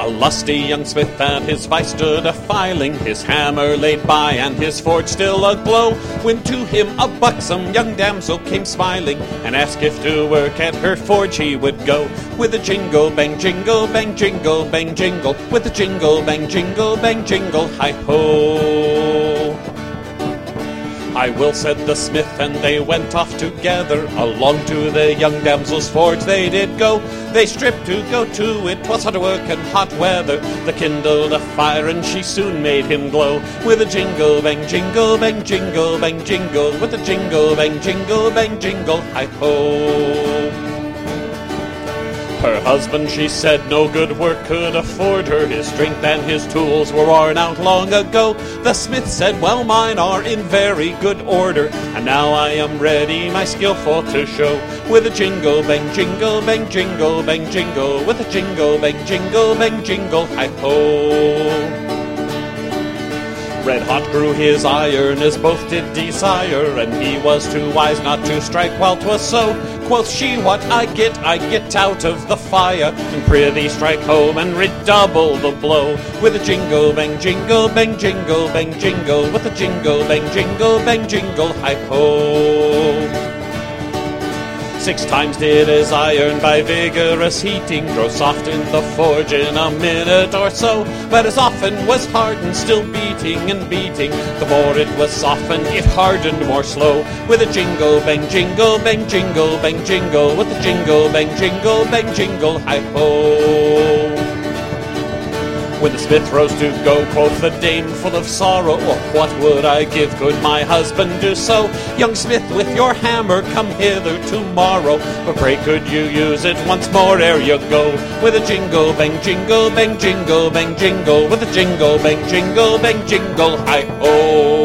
A lusty young smith at his vice stood a-filing, his hammer laid by and his forge still aglow, when to him a buxom young damsel came smiling, and asked if to work at her forge he would go. With a jingle, bang, jingle, bang, jingle, bang, jingle, with a jingle, bang, jingle, hi-ho. I will, said the smith, and they went off together. Along to the young damsel's forge they did go. They stripped to go to it, 'twas hot work and hot weather. They kindled a fire and she soon made him glow. With a jingle, bang, jingle, bang, jingle, bang, jingle, with a jingle, bang, jingle, hi-ho. Her husband, she said, no good work could afford her. His strength and his tools were worn out long ago. The smith said, well, mine are in very good order, and now I am ready my skillful to show. With a jingle, bang, jingle, bang, jingle, bang, jingle, with a jingle, bang, jingle, hi-ho. Red hot grew his iron, as both did desire, and he was too wise not to strike while 'twas so. Quoth she, what I get out of the fire, and prithee strike home and redouble the blow. With a jingle, bang, jingle, bang, jingle, bang, jingle, with a jingle, bang, jingle, hi-ho. 6 times did his iron by vigorous heating grow soft in the forge in a minute or so, but as often was hardened, still beating and beating. The more it was softened, it hardened more slow. With a jingle, bang, jingle, bang, jingle, bang, jingle, with a jingle, bang, jingle, hi-ho. When the smith rose to go, quoth the dame full of sorrow, oh, what would I give could my husband do so? Young smith, with your hammer come hither tomorrow, but pray could you use it once more ere you go? With a jingle, bang, jingle, bang, jingle, bang, jingle, with a jingle, bang, jingle, hi-ho.